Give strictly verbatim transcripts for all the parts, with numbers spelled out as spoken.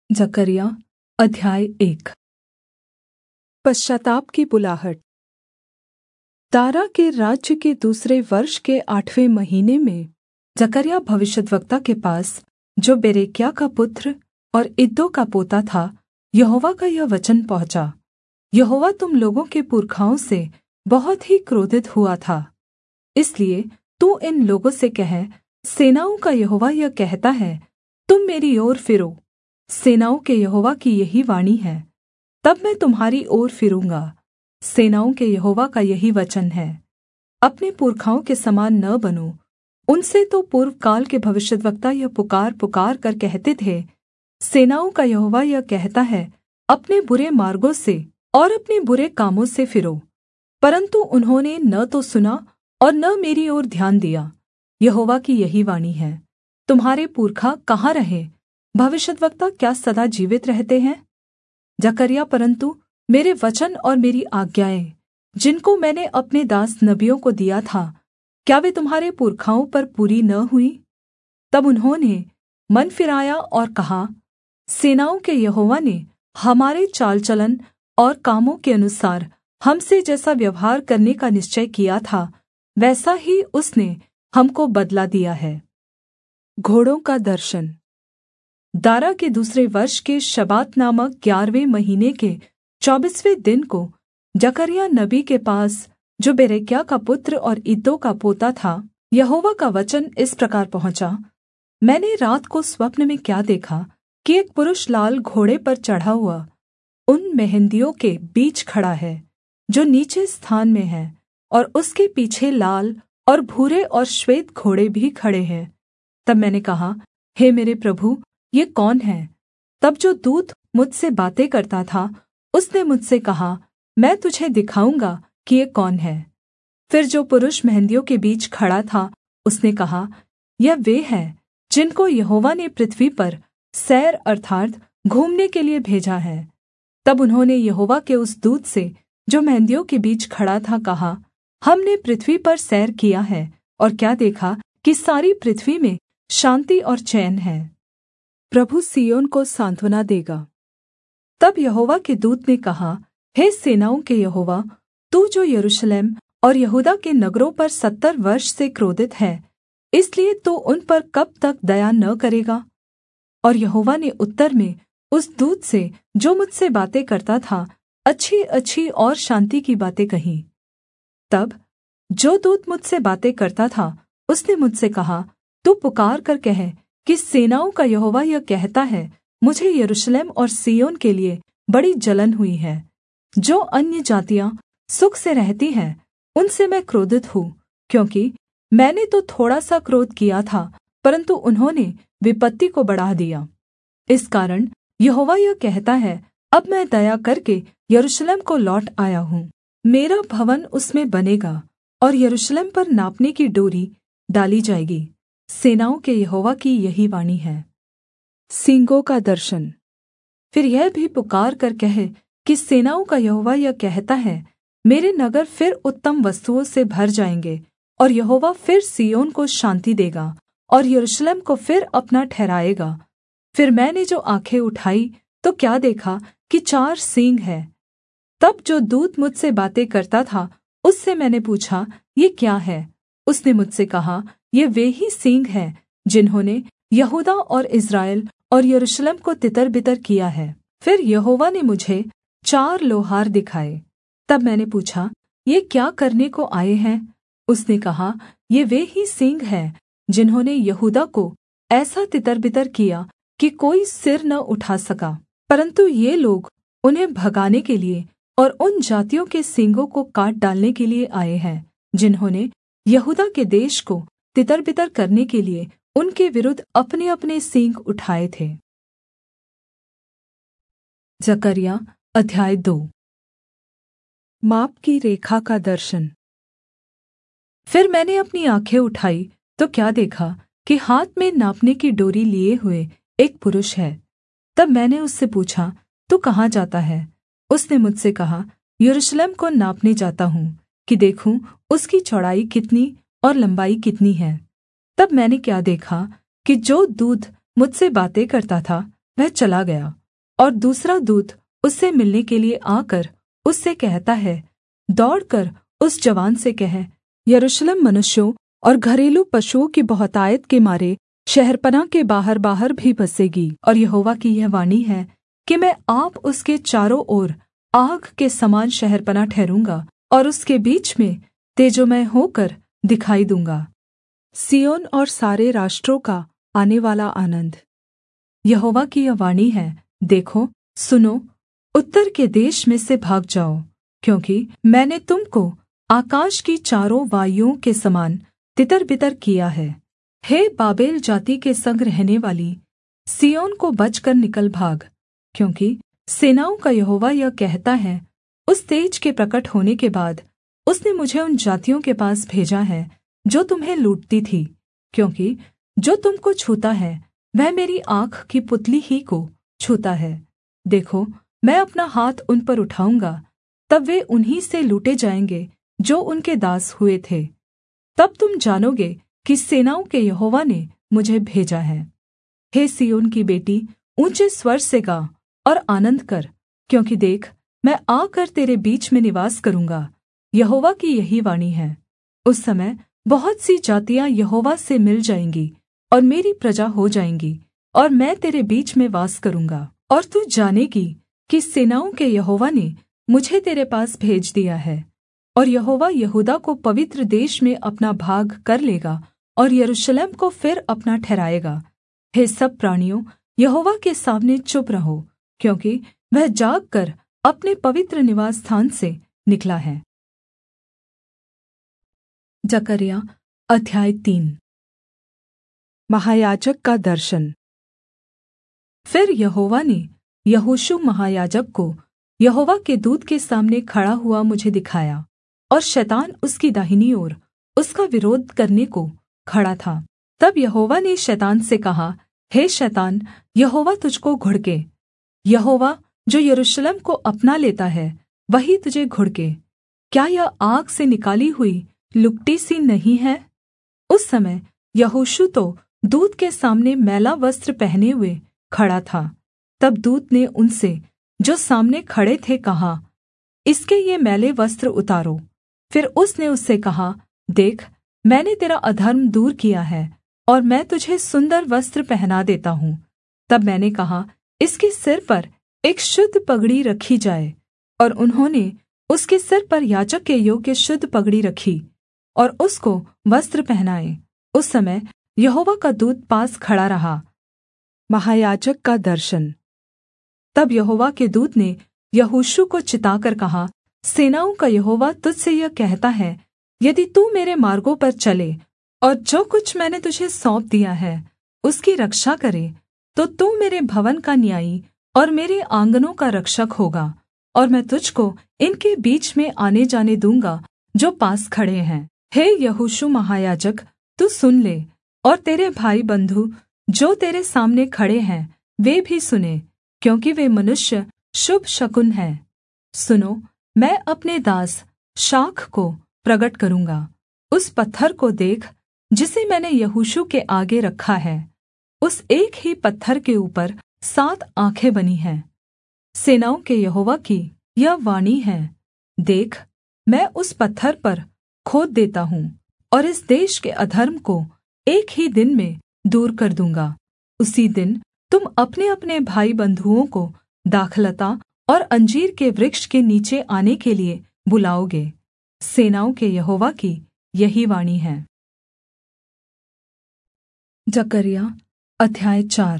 जकर्याह अध्याय एक। पश्चाताप की बुलाहट। दारा के राज्य के दूसरे वर्ष के आठवें महीने में जकर्याह भविष्यद्वक्ता के पास, जो बेरेक्याह का पुत्र और इद्दो का पोता था, यहोवा का यह वचन पहुँचा। यहोवा तुम लोगों के पुरखाओं से बहुत ही क्रोधित हुआ था, इसलिए तू इन लोगों से कह, सेनाओं का यहोवा यह कहता है, तुम मेरी ओर फिरो। सेनाओं के यहोवा की यही वाणी है, तब मैं तुम्हारी ओर फिरूँगा। सेनाओं के यहोवा का यही वचन है, अपने पुरखाओं के समान न बनो। उनसे तो पूर्वकाल के भविष्यद्वक्ता यह पुकार पुकार कर कहते थे, सेनाओं का यहोवा यह कहता है, अपने बुरे मार्गों से और अपने बुरे कामों से फिरो। परन्तु उन्होंने न तो सुना और न मेरी ओर ध्यान दिया। यहोवा की यही वाणी है, तुम्हारे पुरखा कहाँ रहे? भविष्यद्वक्ता क्या सदा जीवित रहते हैं? जकर्याह परन्तु मेरे वचन और मेरी आज्ञाएँ, जिनको मैंने अपने दास नबियों को दिया था, क्या वे तुम्हारे पुरखाओं पर पूरी न हुई? तब उन्होंने मन फिराया और कहा, सेनाओं के यहोवा ने हमारे चाल चलन और कामों के अनुसार हमसे जैसा व्यवहार करने का निश्चय किया था, वैसा ही उसने हमको बदला दिया है। घोड़ों का दर्शन। दारा के दूसरे वर्ष के शबात नामक ग्यारहवें महीने के चौबीसवें दिन को जकर्याह नबी के पास, जो बेरेक्याह का पुत्र और इद्दो का पोता था, यहोवा का वचन इस प्रकार पहुँचा। मैंने रात को स्वप्न में क्या देखा कि एक पुरुष लाल घोड़े पर चढ़ा हुआ उन मेंहदियों के बीच खड़ा है, जो नीचे स्थान में है, और उसके पीछे लाल और भूरे और श्वेत घोड़े भी खड़े हैं। तब मैंने कहा, हे मेरे प्रभु, ये कौन है? तब जो दूत मुझसे बातें करता था, उसने मुझसे कहा, मैं तुझे दिखाऊंगा कि ये कौन है। फिर जो पुरुष मेंहदियों के बीच खड़ा था, उसने कहा, यह वे हैं जिनको यहोवा ने पृथ्वी पर सैर अर्थात् घूमने के लिए भेजा है। तब उन्होंने यहोवा के उस दूत से, जो मेंहदियों के बीच खड़ा था, कहा, हमने पृथ्वी पर सैर किया है और क्या देखा कि सारी पृथ्वी में शान्ति और चैन है। प्रभु सिय्योन को सांत्वना देगा। तब यहोवा के दूत ने कहा, हे सेनाओं के यहोवा, तू जो यरूशलेम और यहूदा के नगरों पर सत्तर वर्ष से क्रोधित है, इसलिए तू उन पर कब तक दया न करेगा? और यहोवा ने उत्तर में उस दूत से, जो मुझसे बातें करता था, अच्छी अच्छी और शान्ति की बातें कहीं। तब जो दूत मुझसे बातें करता था, उसने मुझसे कहा, तू पुकार कर कह कि सेनाओं का यहोवा यह कहता है, मुझे यरूशलेम और सिय्योन के लिए बड़ी जलन हुई है। जो अन्य जातियाँ सुख से रहती हैं, उनसे मैं क्रोधित हूँ, क्योंकि मैंने तो थोड़ा सा क्रोध किया था, परन्तु उन्होंने विपत्ति को बढ़ा दिया। इस कारण यहोवा यह कहता है, अब मैं दया करके यरूशलेम को लौट आया हूँ। मेरा भवन उसमें बनेगा और यरूशलेम पर नापने की डोरी डाली जाएगी। सेनाओं के यहोवा की यही वाणी है। सींगों का दर्शन। फिर यह भी पुकार कर कहे कि सेनाओं का यहोवा यह कहता है, मेरे नगर फिर उत्तम वस्तुओं से भर जाएंगे, और यहोवा फिर सिय्योन को शान्ति देगा और यरूशलेम को फिर अपना ठहराएगा। फिर मैंने जो आँखें उठाई तो क्या देखा कि चार सींग है। तब जो दूत मुझसे बातें करता था, उससे मैंने पूछा, ये क्या है? उसने मुझसे कहा, ये वे ही सींग हैं जिन्होंने यहूदा और इस्राएल और यरूशलेम को तितर-बितर किया है। फिर यहोवा ने मुझे चार लोहार दिखाए। तब मैंने पूछा, ये क्या करने को आए हैं? उसने कहा, ये वे ही सींग हैं जिन्होंने यहूदा को ऐसा तितर-बितर किया कि कोई सिर न उठा सका। परन्तु ये लोग उन्हें भगाने के लिए और उन जातियों के सींगों को काट डालने के लिए आए हैं, जिन्होंने यहूदा के देश को तितर-बितर करने के लिए उनके विरुद्ध अपने-अपने सींग उठाए थे। जकर्याह अध्याय दो। माप की रेखा का दर्शन। फिर मैंने अपनी आँखें उठाई तो क्या देखा कि हाथ में नापने की डोरी लिए हुए एक पुरुष है। तब मैंने उससे पूछा, तू कहाँ जाता है? उसने मुझसे कहा, यरूशलेम को नापने जाता हूँ कि देखूँ उसकी चौड़ाई कितनी और लंबाई कितनी है। तब मैंने क्या देखा कि जो दूत मुझसे बातें करता था, वह चला गया। और दूसरा दूत उससे मिलने के लिए आकर उससे कहता है, दौड़कर उस जवान से कह, यरूशलेम मनुष्यों और घरेलू पशुओं की बहुतायत के मारे शहरपनाह के बाहर बाहर भी बसेगी। और यहोवा की यह वाणी है कि मैं आप उसके चारों ओर आग के समान शहरपनाह ठहरूँगा और उसके बीच में तेजोमय होकर दिखाई दूँगा। सिय्योन और सारे राष्ट्रों का आने वाला आनन्द। यहोवा की यह वाणी है, देखो, सुनो, उत्तर के देश में से भाग जाओ, क्योंकि मैंने तुम को आकाश की चारों वायुओं के समान तितर-बितर किया है। हे बाबेल जाति के संग रहने वाली, सिय्योन को बचकर निकल भाग, क्योंकि सेनाओं का यहोवा यह कहता है, उस तेज के प्रकट होने के बाद उसने मुझे उन जातियों के पास भेजा है जो तुम्हें लूटती थी, क्योंकि जो तुम को छूता है वह मेरी आँख की पुतली ही को छूता है। देखो, मैं अपना हाथ उन पर उठाऊँगा, तब वे उन्हीं से लूटे जाएंगे जो उनके दास हुए थे। तब तुम जानोगे कि सेनाओं के यहोवा ने मुझे भेजा है। हे सिय्योन की बेटी, ऊँचे स्वर से गा और आनन्द कर, क्योंकि देख, मैं आकर तेरे बीच में निवास करूँगा। यहोवा की यही वाणी है। उस समय बहुत सी जातियाँ यहोवा से मिल जाएंगी और मेरी प्रजा हो जाएंगी, और मैं तेरे बीच में वास करूँगा। और तू जानेगी कि सेनाओं के यहोवा ने मुझे तेरे पास भेज दिया है। और यहोवा यहूदा को पवित्र देश में अपना भाग कर लेगा और यरूशलेम को फिर अपना ठहराएगा। हे सब प्राणियों, यहोवा के सामने चुप रहो, क्योंकि वह जागकर अपने पवित्र निवास स्थान से निकला है। जकर्या अध्याय तीन। महायाजक का दर्शन। फिर यहोवा ने यहोशू महायाजक को यहोवा के दूत के सामने खड़ा हुआ मुझे दिखाया, और शैतान उसकी दाहिनी ओर उसका विरोध करने को खड़ा था। तब यहोवा ने शैतान से कहा, हे शैतान, यहोवा तुझको घुड़के, यहोवा जो यरूशलेम को अपना लेता है वही तुझे घुड़के। क्या यह आग से निकाली हुई लुकटी सी नहीं है? उस समय यहोशू तो दूत के सामने मैला वस्त्र पहने हुए खड़ा था। तब दूत ने उनसे जो सामने खड़े थे कहा, इसके ये मैले वस्त्र उतारो। फिर उसने उससे कहा, देख, मैंने तेरा अधर्म दूर किया है और मैं तुझे सुन्दर वस्त्र पहना देता हूँ। तब मैंने कहा, इसके सिर पर एक शुद्ध पगड़ी रखी जाए। और उन्होंने उसके सिर पर याजक के योग्य शुद्ध पगड़ी रखी और उसको वस्त्र पहनाए। उस समय यहोवा का दूत पास खड़ा रहा। महायाजक का दर्शन। तब यहोवा के दूत ने यहोशू को चिताकर कहा, सेनाओं का यहोवा तुझसे यह कहता है, यदि तू मेरे मार्गों पर चले और जो कुछ मैंने तुझे सौंप दिया है उसकी रक्षा करे, तो तू मेरे भवन का न्यायी और मेरे आँगनों का रक्षक होगा। और मैं तुझको इनके बीच में आने जाने दूँगा जो पास खड़े हैं। हे यहोशू महायाजक, तू सुन ले, और तेरे भाई बंधु जो तेरे सामने खड़े हैं वे भी सुने, क्योंकि वे मनुष्य शुभ शकुन हैं। सुनो, मैं अपने दास शाख को प्रगट करूँगा। उस पत्थर को देख जिसे मैंने यहोशू के आगे रखा है। उस एक ही पत्थर के ऊपर सात आँखें बनी हैं। सेनाओं के यहोवा की यह वाणी है, देख, मैं उस पत्थर पर खोद देता हूँ और इस देश के अधर्म को एक ही दिन में दूर कर दूँगा। उसी दिन तुम अपने-अपने भाई बंधुओं को दाखलता और अंजीर के वृक्ष के नीचे आने के लिए बुलाओगे। सेनाओं के यहोवा की यही वाणी है। जकर्या अध्याय चार।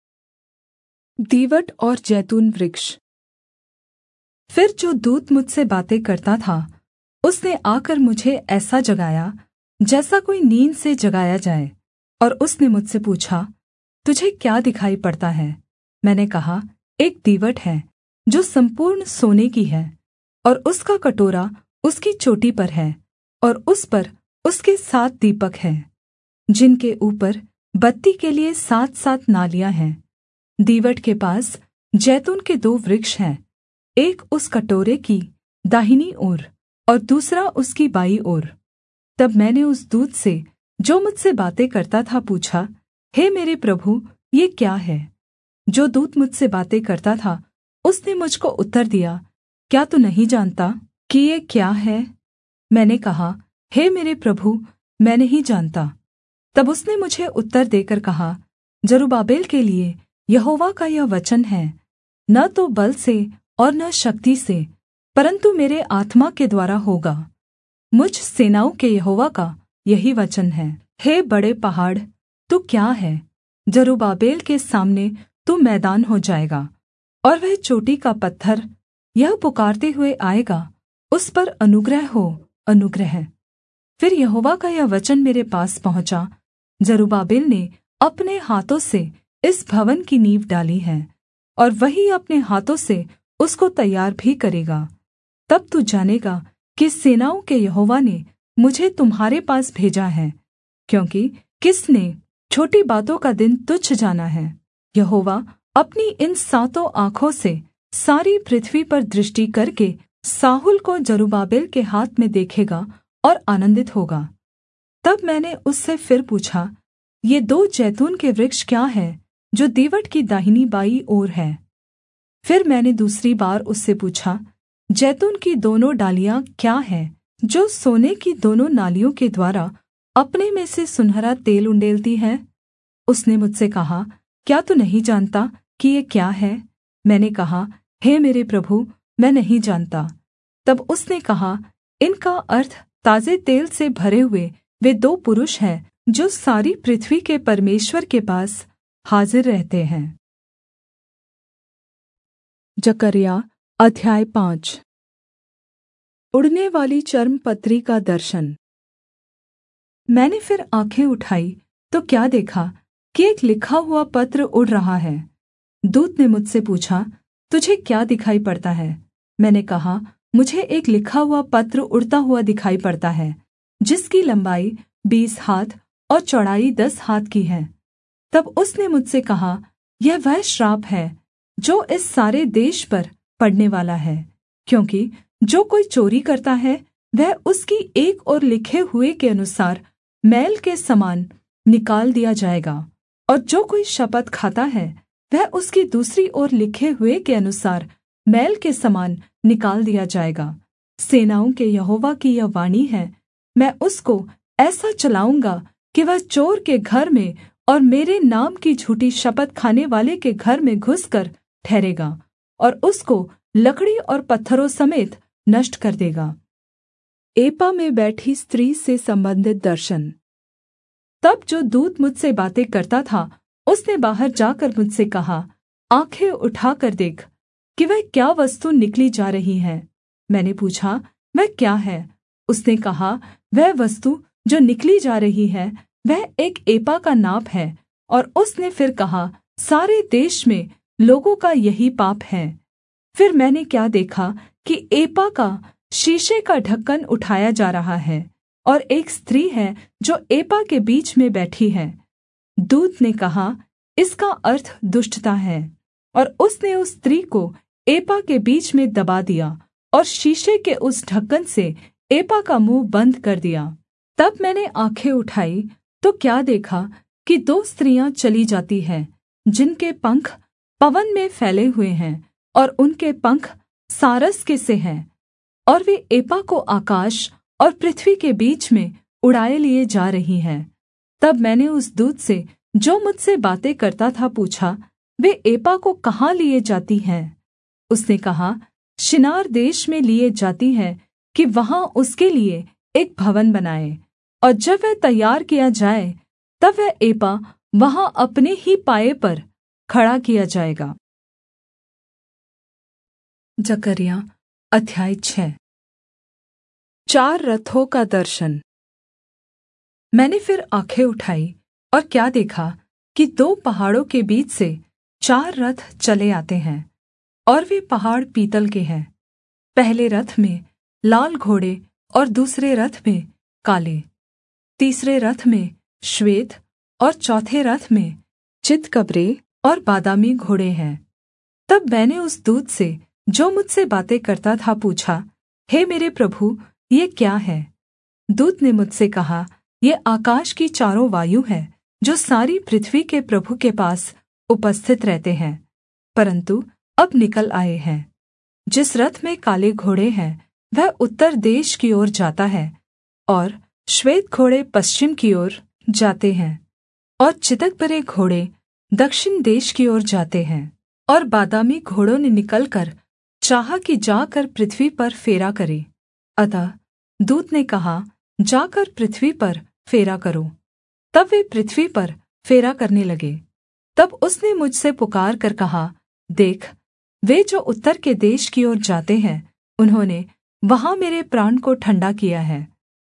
दीवट और जैतून वृक्ष। फिर जो दूत मुझसे बातें करता था उसने आकर मुझे ऐसा जगाया जैसा कोई नींद से जगाया जाए, और उसने मुझसे पूछा, तुझे क्या दिखाई पड़ता है? मैंने कहा, एक दीवट है जो संपूर्ण सोने की है, और उसका कटोरा उसकी चोटी पर है, और उस पर उसके सात दीपक हैं, जिनके ऊपर बत्ती के लिए सात सात नालियाँ हैं। दीवट के पास जैतून के दो वृक्ष हैं, एक उस कटोरे की दाहिनी ओर और दूसरा उसकी बाईं ओर। तब मैंने उस दूत से जो मुझसे बातें करता था पूछा, हे मेरे प्रभु, ये क्या है? जो दूत मुझसे बातें करता था उसने मुझको उत्तर दिया, क्या तू नहीं जानता कि ये क्या है? मैंने कहा, हे मेरे प्रभु, मैं नहीं जानता। तब उसने मुझे उत्तर देकर कहा, जरुब्बाबेल के लिये यहोवा का यह वचन है, न तो बल से और न शक्ति से, परन्तु मेरे आत्मा के द्वारा होगा। मुझ सेनाओं के यहोवा का यही वचन है। हे बड़े पहाड़, तू क्या है? जरुब्बाबेल के सामने तू मैदान हो जाएगा, और वह चोटी का पत्थर यह पुकारते हुए आएगा, उस पर अनुग्रह हो, अनुग्रह। फिर यहोवा का यह वचन मेरे पास पहुँचा, जरुब्बाबेल ने अपने हाथों से इस भवन की नींव डाली है, और वही अपने हाथों से उसको तैयार भी करेगा। तब तू जानेगा कि सेनाओं के यहोवा ने मुझे तुम्हारे पास भेजा है, क्योंकि किसने छोटी बातों का दिन तुच्छ जाना है। यहोवा अपनी इन सातों आँखों से सारी पृथ्वी पर दृष्टि करके साहुल को जरुब्बाबेल के हाथ में देखेगा और आनन्दित होगा। तब मैंने उससे फिर पूछा, ये दो जैतून के वृक्ष क्या हैं जो दीवट की दाहिनी बाईं ओर है? फिर मैंने दूसरी बार उससे पूछा, जैतून की दोनों डालियाँ क्या हैं जो सोने की दोनों नालियों के द्वारा अपने में से सुनहरा तेल उण्डेलती हैं? उसने मुझसे कहा, क्या तू नहीं जानता कि ये क्या है? मैंने कहा, हे मेरे प्रभु, मैं नहीं जानता। तब उसने कहा, इनका अर्थ ताजे तेल से भरे हुए वे दो पुरुष हैं जो सारी पृथ्वी के परमेश्वर के पास हाजिर रहते हैं। जकर्या अध्याय पाँच। उड़ने वाली चर्मपत्री का दर्शन। मैंने फिर आँखें उठाई तो क्या देखा कि एक लिखा हुआ पत्र उड़ रहा है। दूत ने मुझसे पूछा, तुझे क्या दिखाई पड़ता है? मैंने कहा, मुझे एक लिखा हुआ पत्र उड़ता हुआ दिखाई पड़ता है, जिसकी लंबाई बीस हाथ और चौड़ाई दस हाथ की है। तब उसने मुझसे कहा, यह वह श्राप है जो इस सारे देश पर पड़ने वाला है, क्योंकि जो कोई चोरी करता है वह उसकी एक ओर लिखे हुए के अनुसार मैल के समान निकाल दिया जाएगा, और जो कोई शपथ खाता है वह उसकी दूसरी ओर लिखे हुए के अनुसार मैल के समान निकाल दिया जाएगा। सेनाओं के यहोवा की यह वाणी है, मैं उसको ऐसा चलाऊँगा कि वह चोर के घर में और मेरे नाम की झूठी शपथ खाने वाले के घर में घुसकर ठहरेगा, और उसको लकड़ी और पत्थरों समेत नष्ट कर देगा। एपा में बैठी स्त्री से संबंधित दर्शन। तब जो दूत मुझसे बातें करता था उसने बाहर जाकर मुझसे कहा, आँखें उठाकर देख कि वह क्या वस्तु निकली जा रही है। मैंने पूछा, वह क्या है? उसने कहा, वह वस्तु जो निकली जा रही है वह एक एपा का नाप है। और उसने फिर कहा, सारे देश में लोगों का यही पाप है। फिर मैंने क्या देखा कि एपा का शीशे का ढक्कन उठाया जा रहा है, और एक स्त्री है जो एपा के बीच में बैठी है। दूत ने कहा, इसका अर्थ दुष्टता है, और उसने उस स्त्री को एपा के बीच में दबा दिया और शीशे के उस ढक्कन से एपा का मुंह बंद कर दिया। तब मैंने आँखें उठाई तो क्या देखा कि दो स्त्रियाँ चली जाती हैं, जिनके पंख पवन में फैले हुए हैं, और उनके पंख सारस के से हैं, और वे एपा को आकाश और पृथ्वी के बीच में उड़ाए लिए जा रही हैं। तब मैंने उस दूत से जो मुझसे बातें करता था पूछा, वे एपा को कहाँ लिए जाती हैं? उसने कहा, शिनार देश में लिए जाती हैं कि वहाँ उसके लिए एक भवन बनाए, और जब वह तैयार किया जाए तब वह एपा वहाँ अपने ही पाए पर खड़ा किया जाएगा। जकर्या अध्याय छः। चार रथों का दर्शन। मैंने फिर आँखें उठाई और क्या देखा कि दो पहाड़ों के बीच से चार रथ चले आते हैं, और वे पहाड़ पीतल के हैं। पहले रथ में लाल घोड़े और दूसरे रथ में काले, तीसरे रथ में श्वेत और चौथे रथ में चितकबरे और बादामी घोड़े हैं। तब मैंने उस दूत से जो मुझसे बातें करता था पूछा, हे मेरे प्रभु, ये क्या है? दूत ने मुझसे कहा, ये आकाश की चारों वायु है जो सारी पृथ्वी के प्रभु के पास उपस्थित रहते हैं, परन्तु अब निकल आए हैं। जिस रथ में काले घोड़े हैं वह उत्तर देश की ओर जाता है, और श्वेत घोड़े पश्चिम की ओर जाते हैं, और चितक भरे घोड़े दक्षिण देश की ओर जाते हैं। और बादामी घोड़ों ने निकलकर चाहा कि जाकर पृथ्वी पर फेरा करे। अतः दूत ने कहा, जाकर पृथ्वी पर फेरा करो। तब वे पृथ्वी पर फेरा करने लगे। तब उसने मुझसे पुकार कर कहा, देख, वे जो उत्तर के देश की ओर जाते हैं, उन्होंने वहाँ मेरे प्राण को ठंडा किया है।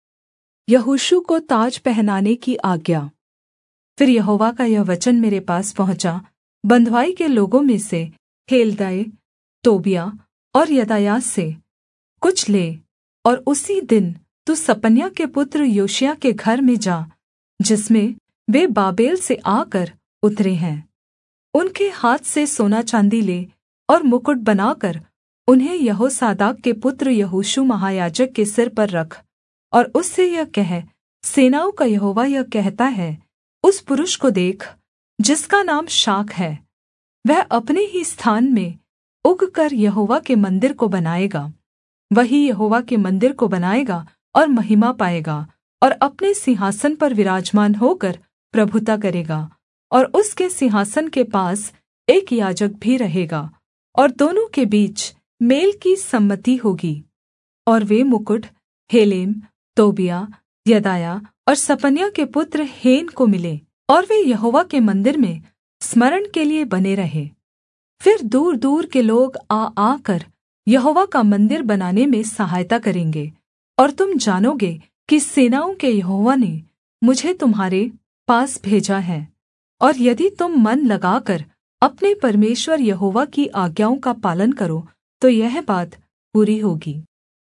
यहोशू को ताज पहनाने की आज्ञा। फिर यहोवा का यह वचन मेरे पास पहुँचा, बँधुआई के लोगों में से हेल्दै, तोबिया और यदायाह से कुछ ले, और उसी दिन तू सपन्याह के पुत्र योशिय्याह के घर में जा, जिसमें वे बाबेल से आकर उतरे हैं। उनके हाथ से सोना चाँदी ले और मुकुट बनाकर उन्हें यहोसादाक के पुत्र यहोशू महायाजक के सिर पर रख, और उससे यह कह, सेनाओं का यहोवा यह कहता है, उस पुरुष को देख जिसका नाम शाख है। वह अपने ही स्थान में उगकर यहोवा के मंदिर को बनाएगा। वही यहोवा के मंदिर को बनाएगा और महिमा पाएगा, और अपने सिंहासन पर विराजमान होकर प्रभुता करेगा। और उसके सिंहासन के पास एक याजक भी रहेगा, और दोनों के बीच मेल की सम्मति होगी। और वे मुकुट हेलेम, तोबिया, यदायाह और सपन्याह के पुत्र हेन को मिले, और वे यहोवा के मंदिर में स्मरण के लिए बने रहे। फिर दूर दूर के लोग आ आकर यहोवा का मंदिर बनाने में सहायता करेंगे, और तुम जानोगे कि सेनाओं के यहोवा ने मुझे तुम्हारे पास भेजा है। और यदि तुम मन लगाकर अपने परमेश्वर यहोवा की आज्ञाओं का पालन करो, तो यह बात पूरी होगी।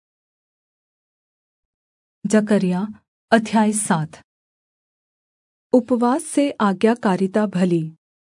जकर्याह अध्याय सात। उपवास से आज्ञाकारिता भली।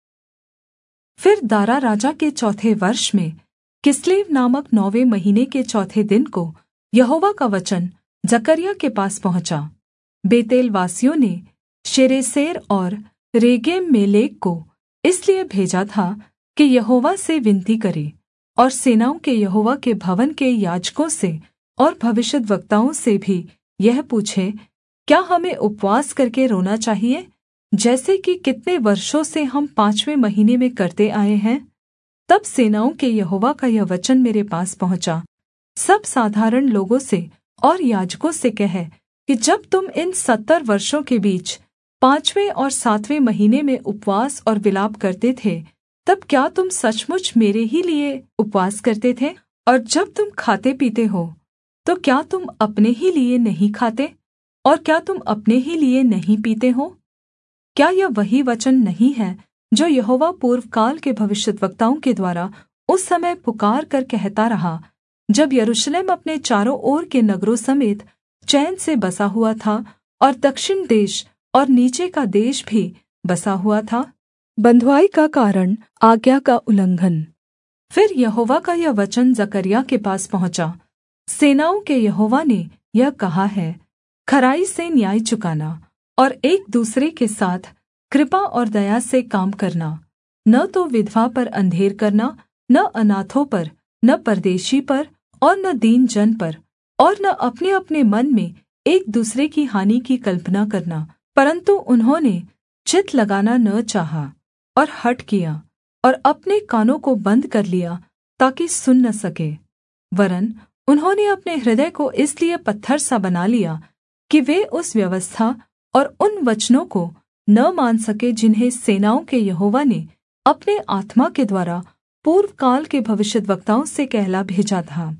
फिर दारा राजा के चौथे वर्ष में किस्लेव नामक नौवें महीने के चौथे दिन को यहोवा का वचन जकर्याह के पास पहुँचा। बेतेल वासियों ने शेरेसेर और रेगेम मेलेक को इसलिए भेजा था कि यहोवा से विनती करे, और सेनाओं के यहोवा के भवन के याजकों से और भविष्यद्वक्ताओं से भी यह पूछे, क्या हमें उपवास करके रोना चाहिए, जैसे कि कितने वर्षों से हम पाँचवें महीने में करते आए हैं? तब सेनाओं के यहोवा का यह वचन मेरे पास पहुँचा, सब साधारण लोगों से और याजकों से कह कि जब तुम इन सत्तर वर्षों के बीच पाँचवें और सातवें महीने में उपवास और विलाप करते थे, तब क्या तुम सचमुच मेरे ही लिए उपवास करते थे? और जब तुम खाते पीते हो, तो क्या तुम अपने ही लिए नहीं खाते, और क्या तुम अपने ही लिए नहीं पीते हो? क्या यह वही वचन नहीं है जो यहोवा पूर्वकाल के भविष्यद्वक्ताओं के द्वारा उस समय पुकार कर कहता रहा, जब यरूशलेम अपने चारों ओर के नगरों समेत चैन से बसा हुआ था, और दक्षिण देश और नीचे का देश भी बसा हुआ था? बँधुआई का कारण आज्ञा का उल्लंघन। फिर यहोवा का यह वचन जकर्याह के पास पहुँचा, सेनाओं के यहोवा ने यह कहा है, खराई से न्याय चुकाना और एक दूसरे के साथ कृपा और दया से काम करना, न तो विधवा पर अंधेर करना, न अनाथों पर, न परदेशी पर और न दीन जन पर, और न अपने अपने मन में एक दूसरे की हानि की कल्पना करना। परन्तु उन्होंने चित्त लगाना न चाहा और हठ किया, और अपने कानों को बंद कर लिया ताकि सुन न सके। वरन् उन्होंने अपने हृदय को इसलिए पत्थर सा बना लिया कि वे उस व्यवस्था और उन वचनों को न मान सके जिन्हें सेनाओं के यहोवा ने अपने आत्मा के द्वारा पूर्वकाल के भविष्यद्वक्ताओं से कहला भेजा था।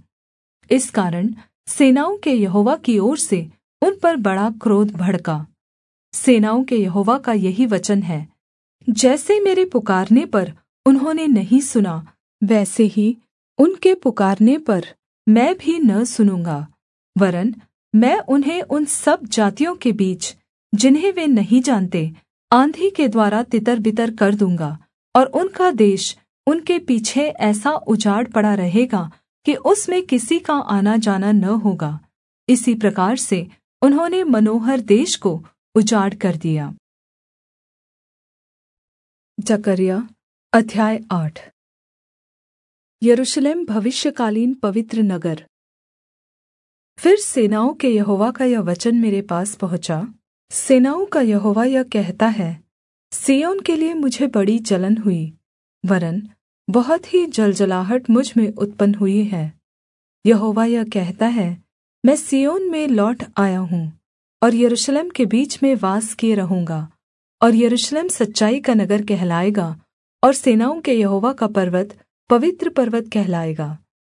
इस कारण सेनाओं के यहोवा की ओर से उन पर बड़ा क्रोध भड़का। सेनाओं के यहोवा का यही वचन है, जैसे मेरे पुकारने पर उन्होंने नहीं सुना, वैसे ही उनके पुकारने पर मैं भी न सुनूँगा, वरन् मैं उन्हें उन सब जातियों के बीच जिन्हें वे नहीं जानते आँधी के द्वारा तितर-बितर कर दूँगा, और उनका देश उनके पीछे ऐसा उजाड़ पड़ा रहेगा कि उसमें किसी का आना जाना न होगा। इसी प्रकार से उन्होंने मनोहर देश को उजाड़ कर दिया। जकर्याह अध्याय आठ। यरूशलेम भविष्यकालीन पवित्र नगर। फिर सेनाओं के यहोवा का यह वचन मेरे पास पहुँचा। सेनाओं का यहोवा यह कहता है, सिय्योन के लिए मुझे बड़ी जलन हुई, वरन् बहुत ही जलजलाहट मुझ में उत्पन्न हुई है। यहोवा यह कहता है, मैं सिय्योन में लौट आया हूँ और यरूशलेम के बीच में वास किए रहूँगा, और यरूशलेम सच्चाई का नगर कहलाएगा और सेनाओं के यहोवा का पर्वत पवित्र पर्वत कहलाएगा।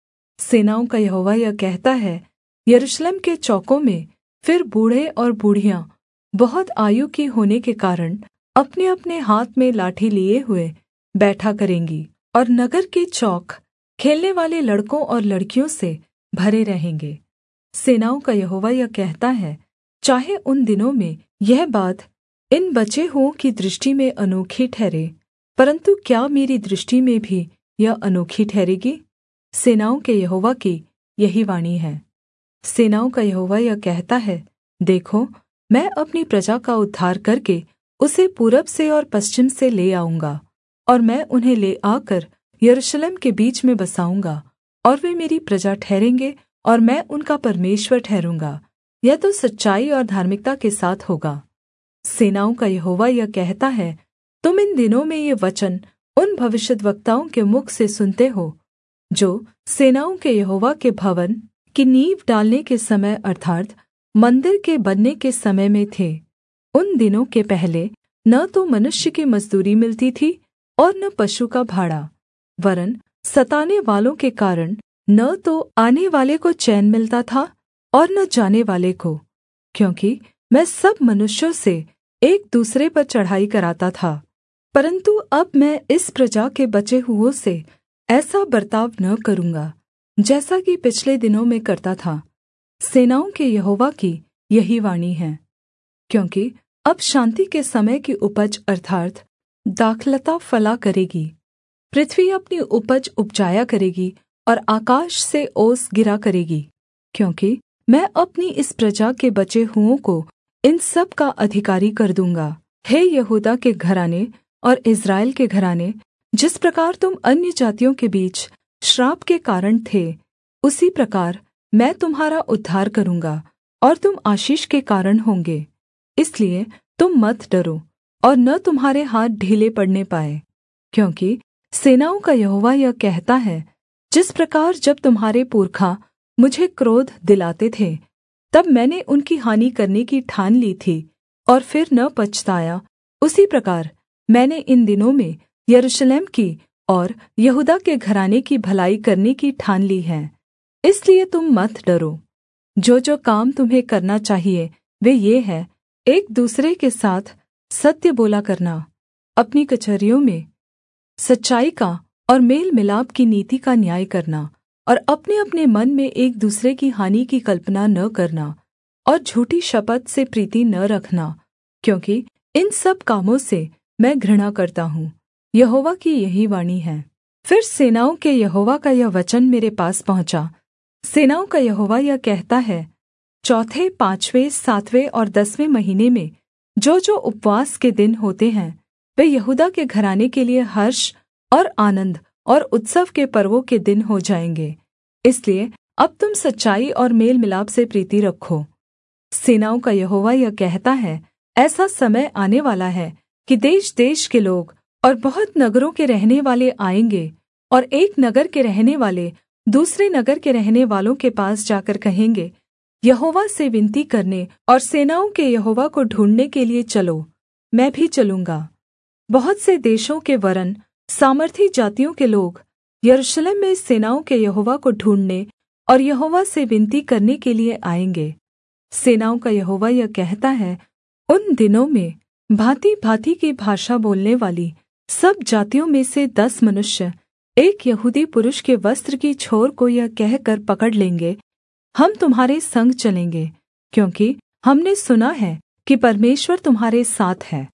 सेनाओं का यहोवा यह कहता है, यरूशलेम के चौकों में फिर बूढ़े और बूढ़ियाँ बहुत आयु की होने के कारण अपने-अपने हाथ में लाठी लिए हुए बैठा करेंगी, और नगर के चौक खेलने वाले लड़कों और लड़कियों से भरे रहेंगे। सेनाओं का यहोवा यह कहता है, चाहे उन दिनों में यह बात इन बचे हुओं की दृष्टि में अनोखी ठहरे, परन्तु क्या मेरी दृष्टि में भी यह अनोखी ठहरेगी? सेनाओं के यहोवा की यही वाणी है। सेनाओं का यहोवा यह कहता है, देखो, मैं अपनी प्रजा का उद्धार करके उसे पूरब से और पश्चिम से ले आऊँगा, और मैं उन्हें ले आकर यरूशलेम के बीच में बसाऊँगा, और वे मेरी प्रजा ठहरेंगे और मैं उनका परमेश्वर ठहरूँगा। यह तो सच्चाई और धार्मिकता के साथ होगा। सेनाओं का यहोवा यह कहता है, तुम इन दिनों में ये वचन उन भविष्यद्वक्ताओं के मुख से सुनते हो, जो सेनाओं के यहोवा के भवन की नींव डालने के समय अर्थात् मंदिर के बनने के समय में थे। उन दिनों के पहले न तो मनुष्य की मजदूरी मिलती थी और न पशु का भाड़ा, वरन् सताने वालों के कारण न तो आने वाले को चैन मिलता था और न जाने वाले को, क्योंकि मैं सब मनुष्यों से एक दूसरे पर चढ़ाई कराता था। परन्तु अब मैं इस प्रजा के बचे हुओं से ऐसा बर्ताव न करूँगा जैसा कि पिछले दिनों में करता था। सेनाओं के यहोवा की यही वाणी है। क्योंकि अब शान्ति के समय की उपज अर्थात् दाखलता फला करेगी, पृथ्वी अपनी उपज उपजाया करेगी और आकाश से ओस गिरा करेगी, क्योंकि मैं अपनी इस प्रजा के बचे हुओं को इन सब का अधिकारी कर दूँगा। हे यहूदा के घराने और इस्राएल के घराने, जिस प्रकार तुम अन्य जातियों के बीच श्राप के कारण थे, उसी प्रकार मैं तुम्हारा उद्धार करूँगा और तुम आशीष के कारण होंगे। इसलिए तुम मत डरो और न तुम्हारे हाथ ढीले पड़ने पाए, क्योंकि सेनाओं का यहोवा यह कहता है, जिस प्रकार जब तुम्हारे पुरखा मुझे क्रोध दिलाते थे, तब मैंने उनकी हानि करने की ठान ली थी और फिर न पछताया, उसी प्रकार मैंने इन दिनों में यरूशलेम की और यहूदा के घराने की भलाई करने की ठान ली है। इसलिए तुम मत डरो। जो जो काम तुम्हें करना चाहिए वे ये है, एक दूसरे के साथ सत्य बोला करना, अपनी कचहरियों में सच्चाई का और मेल मिलाप की नीति का न्याय करना, और अपने-अपने मन में एक दूसरे की हानि की कल्पना न करना, और झूठी शपथ से प्रीति न रखना, क्योंकि इन सब कामों से मैं घृणा करता हूँ। यहोवा की यही वाणी है। फिर सेनाओं के यहोवा का यह वचन मेरे पास पहुँचा। सेनाओं का यहोवा यह कहता है, चौथे, पाँचवें, सातवें और दसवें महीने में जो जो उपवास के दिन होते हैं, वे यहूदा के घराने के लिए हर्ष और आनन्द और उत्सव के पर्वों के दिन हो जाएंगे। इसलिए अब तुम सच्चाई और मेल मिलाप से प्रीति रखो। सेनाओं का यहोवा यह कहता है, ऐसा समय आने वाला है कि देश-देश के लोग और बहुत नगरों के रहने वाले आएंगे, और एक नगर के रहने वाले दूसरे नगर के रहने वालों के पास जाकर कहेंगे, यहोवा से विनती करने और सेनाओं के यहोवा को ढूँढ़ने के लिए चलो। मैं भी चलूँगा। बहुत से देशों के वरन् सामर्थी जातियों के लोग यरूशलेम में सेनाओं के यहोवा को ढूँढ़ने और यहोवा से विनती करने के लिए आएंगे। सेनाओं का यहोवा यह कहता है, उन दिनों में भाँति-भाँति की भाषा बोलने वाली सब जातियों में से दस मनुष्य एक यहूदी पुरुष के वस्त्र की छोर को यह कहकर पकड़ लेंगे, हम तुम्हारे संग चलेंगे, क्योंकि हमने सुना है कि परमेश्वर तुम्हारे साथ है।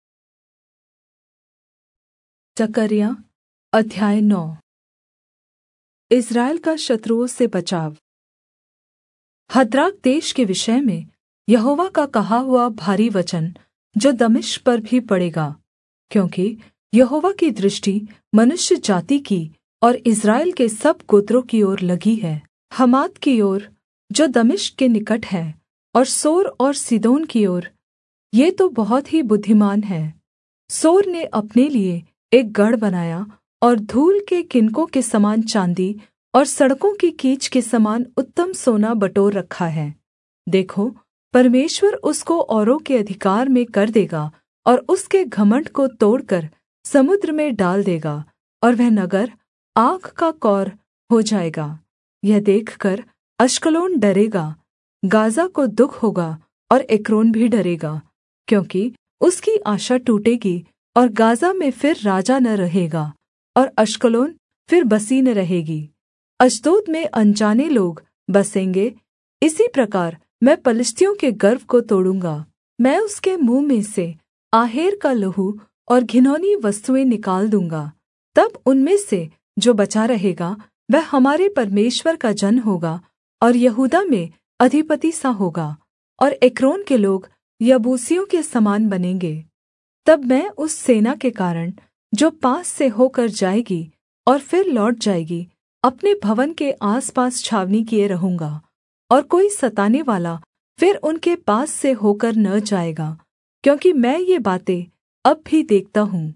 जकर्याह अध्याय नौ। इस्राएल का शत्रुओं से बचाव। हद्राक देश के विषय में यहोवा का कहा हुआ भारी वचन जो दमिश्क पर भी पड़ेगा, क्योंकि यहोवा की दृष्टि मनुष्य जाति की और इस्राएल के सब गोत्रों की ओर लगी है। हमात की ओर, जो दमिश्क के निकट है, और सोर और सीदोन की ओर, ये तो बहुत ही बुद्धिमान हैं। सोर ने अपने लिए एक गढ़ बनाया और धूल के किनकों के समान चाँदी और सड़कों की कीच के समान उत्तम सोना बटोर रखा है। देखो, परमेश्वर उसको औरों के अधिकार में कर देगा और उसके घमण्ड को तोड़कर समुद्र में डाल देगा, और वह नगर आग का कौर हो जाएगा। यह देखकर अश्कलोन डरेगा, गाज़ा को दुःख होगा और एक्रोन भी डरेगा, क्योंकि उसकी आशा टूटेगी और गाज़ा में फिर राजा न रहेगा, और अश्कलोन फिर बसी न रहेगी। अश्दोद में अनजाने लोग बसेंगे। इसी प्रकार मैं पलिश्तियों के गर्व को तोड़ूँगा। मैं उसके मुँह में से आहेर का लहू और घिनौनी वस्तुएँ निकाल दूँगा। तब उनमें से जो बचा रहेगा वह हमारे परमेश्वर का जन होगा और यहूदा में अधिपति सा होगा, और एक्रोन के लोग यबूसियों के समान बनेंगे। तब मैं उस सेना के कारण जो पास से होकर जाएगी और फिर लौट जाएगी, अपने भवन के आसपास छावनी किए रहूँगा, और कोई सताने वाला फिर उनके पास से होकर न जाएगा, क्योंकि मैं ये बातें अब भी देखता हूँ।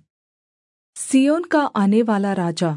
सिय्योन का आने वाला राजा।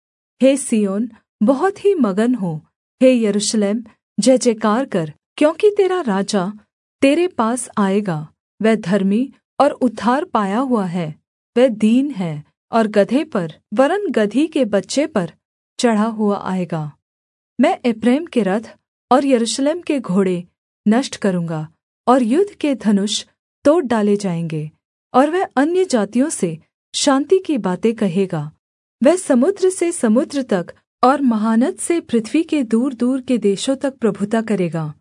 हे सिय्योन, बहुत ही मगन हो। हे यरूशलेम, जय जयकार कर, क्योंकि तेरा राजा तेरे पास आएगा। वह धर्मी और उद्धार पाया हुआ है। वह दीन है और गदहे पर, वरन् गदही के बच्चे पर चढ़ा हुआ आएगा। मैं एप्रैम के रथ और यरूशलेम के घोड़े नष्ट करूँगा, और युद्ध के धनुष तोड़ डाले जाएंगे, और वह अन्य जातियों से शान्ति की बातें कहेगा। वह समुद्र से समुद्र तक और महानद से पृथ्वी के दूर दूर के देशों तक प्रभुता करेगा।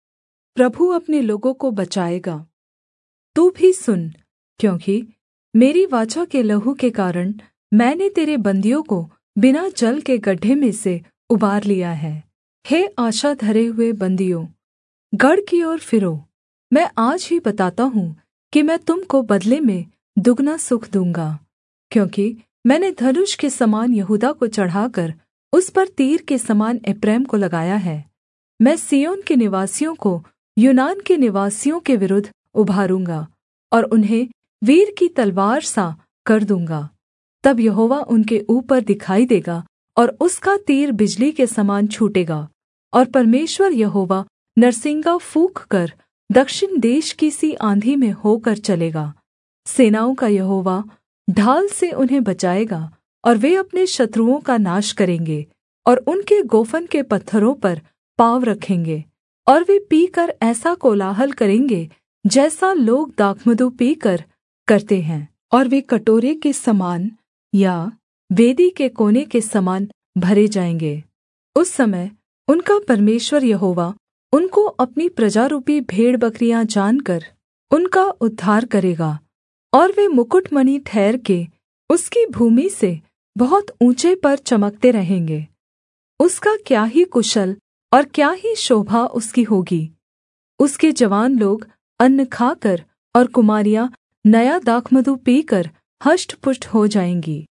प्रभु अपने लोगों को बचाएगा। तू भी सुन, क्योंकि मेरी वाचा के लहू के कारण मैंने तेरे बन्दियों को बिना जल के गड्ढे में से उबार लिया है। हे आशा धरे हुए बन्दियों, गढ़ की ओर फिरो। मैं आज ही बताता हूँ कि मैं तुम को बदले में दुगना सुख दूँगा, क्योंकि मैंने धनुष के समान यहूदा को चढ़ाकर उस पर तीर के समान एप्रैम को लगाया है। मैं सिय्योन के निवासियों को यूनान के निवासियों के विरुद्ध उभारूँगा और उन्हें वीर की तलवार सा कर दूँगा। तब यहोवा उनके ऊपर दिखाई देगा और उसका तीर बिजली के समान छूटेगा, और परमेश्वर यहोवा नरसिंगा फूँक कर दक्षिण देश की सी आँधी में होकर चलेगा। सेनाओं का यहोवा ढाल से उन्हें बचाएगा, और वे अपने शत्रुओं का नाश करेंगे और उनके गोफन के पत्थरों पर पाँव रखेंगे, और वे पीकर ऐसा कोलाहल करेंगे जैसा लोग दाखमधु पीकर करते हैं, और वे कटोरे के समान या वेदी के कोने के समान भरे जाएंगे। उस समय उनका परमेश्वर यहोवा उनको अपनी प्रजारूपी भेड़-बकरियाँ जानकर उनका उद्धार करेगा, और वे मुकुटमणि ठहर के उसकी भूमि से बहुत ऊँचे पर चमकते रहेंगे। उसका क्या ही कुशल और क्या ही शोभा उसकी होगी। उसके जवान लोग अन्न खाकर और कुमारियाँ नया दाखमधु पीकर हष्टपुष्ट हो जाएँगी।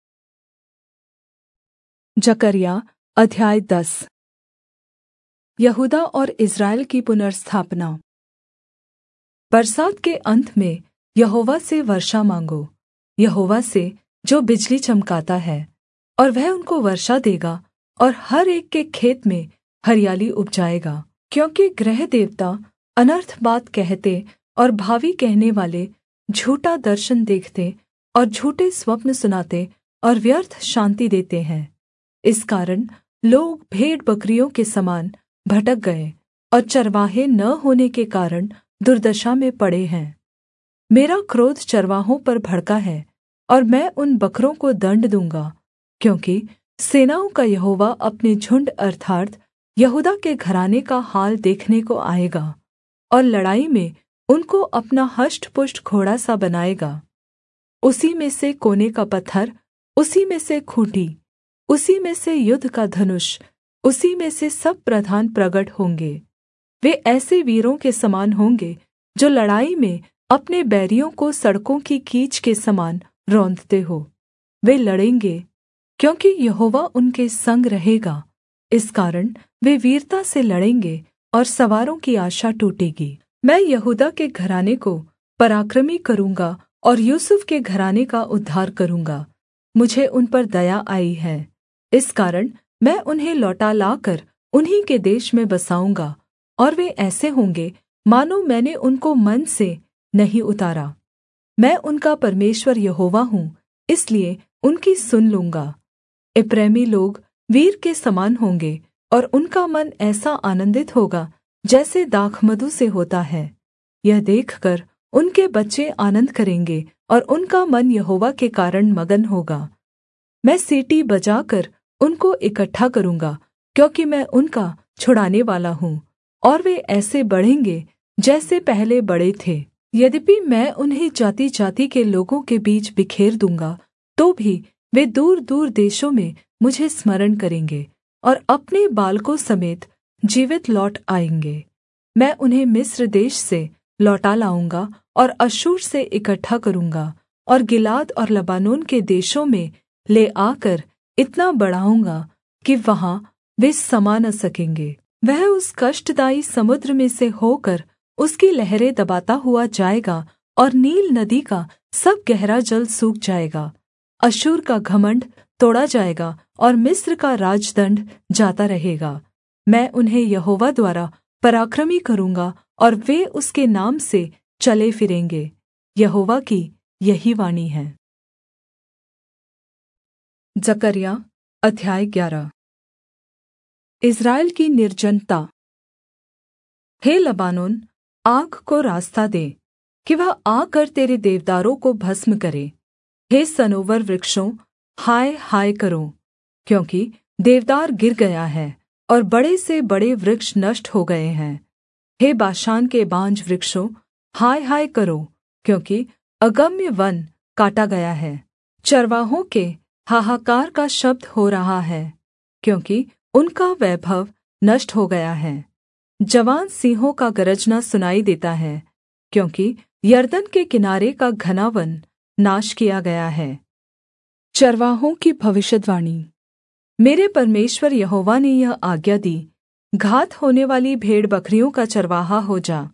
जकर्या अध्याय दस। यहूदा और इस्राएल की पुनर्स्थापना। बरसात के अंत में यहोवा से वर्षा माँगो, यहोवा से जो बिजली चमकाता है, और वह उनको वर्षा देगा और हर एक के खेत में हरियाली उपजाएगा। क्योंकि गृह देवता अनर्थ बात कहते और भावी कहने वाले झूठा दर्शन देखते और झूठे स्वप्न सुनाते और व्यर्थ शान्ति देते हैं। इस कारण लोग भेड़-बकरियों के समान भटक गए और चरवाहे न होने के कारण दुर्दशा में पड़े हैं। मेरा क्रोध चरवाहों पर भड़का है और मैं उन बकरों को दण्ड दूँगा, क्योंकि सेनाओं का यहोवा अपने झुण्ड अर्थात् यहूदा के घराने का हाल देखने को आएगा, और लड़ाई में उनको अपना हष्टपुष्ट घोड़ा सा बनाएगा। उसी में से कोने का पत्थर, उसी में से खूँटी, उसी में से युद्ध का धनुष, उसी में से सब प्रधान प्रगट होंगे। वे ऐसे वीरों के समान होंगे जो लड़ाई में अपने बैरियों को सड़कों की कीच के समान रौंदते हो। वे लड़ेंगे, क्योंकि यहोवा उनके संग रहेगा। इस कारण वे वीरता से लड़ेंगे और सवारों की आशा टूटेगी। मैं यहूदा के घराने को पराक्रमी करूँगा और यूसुफ के घराने का उद्धार करूँगा। मुझे उन पर दया आई है, इस कारण मैं उन्हें लौटा लाकर उन्हीं के देश में बसाऊँगा, और वे ऐसे होंगे मानो मैंने उनको मन से नहीं उतारा। मैं उनका परमेश्वर यहोवा हूँ, इसलिए उनकी सुन लूँगा। एप्रैमी लोग वीर के समान होंगे, और उनका मन ऐसा आनन्दित होगा जैसे दाखमधु से होता है। यह देखकर उनके बच्चे आनन्द करेंगे, और उनका मन यहोवा के कारण मगन होगा। मैं सीटी बजाकर उनको इकट्ठा करूँगा, क्योंकि मैं उनका छुड़ाने वाला हूँ, और वे ऐसे बढ़ेंगे जैसे पहले बड़े थे। यद्यपि मैं उन्हें जाति-जाति के लोगों के बीच बिखेर दूँगा, तो भी वे दूर-दूर देशों में मुझे स्मरण करेंगे और अपने बालकों समेत जीवित लौट आएँगे। मैं उन्हें मिस्र देश से लौटा लाऊँगा और अश्शूर से इकट्ठा करूँगा, और गिलाद और लबानोन के देशों में ले आकर इतना बढ़ाऊँगा कि वहाँ वे समा न सकेंगे। वह उस कष्टदायी समुद्र में से होकर उसकी लहरें दबाता हुआ जाएगा, और नील नदी का सब गहरा जल सूख जाएगा। अश्शूर का घमण्ड तोड़ा जाएगा, और मिस्र का राजदण्ड जाता रहेगा। मैं उन्हें यहोवा द्वारा पराक्रमी करूँगा, और वे उसके नाम से चले फिरेंगे। यहोवा की यही वाणी है। जकर्या अध्याय ग्यारह। इस्राएल की निर्जनता। हे लबानोन, आग को रास्ता दे कि वह आकर तेरे देवदारों को भस्म करे। हे सनोवर वृक्षों, हाय हाय करो, क्योंकि देवदार गिर गया है और बड़े से बड़े वृक्ष नष्ट हो गए हैं। हे बाशान के बांज वृक्षों, हाय हाय करो, क्योंकि अगम्य वन काटा गया है। चरवाहों के हाहाकार का शब्द हो रहा है, क्योंकि उनका वैभव नष्ट हो गया है। जवान सिंहों का गरजना सुनाई देता है, क्योंकि यरदन के किनारे का घना वन नाश किया गया है। चरवाहों की भविष्यद्वाणी। मेरे परमेश्वर यहोवा ने यह आज्ञा दी, घात होने वाली भेड़ बकरियों का चरवाहा हो जा।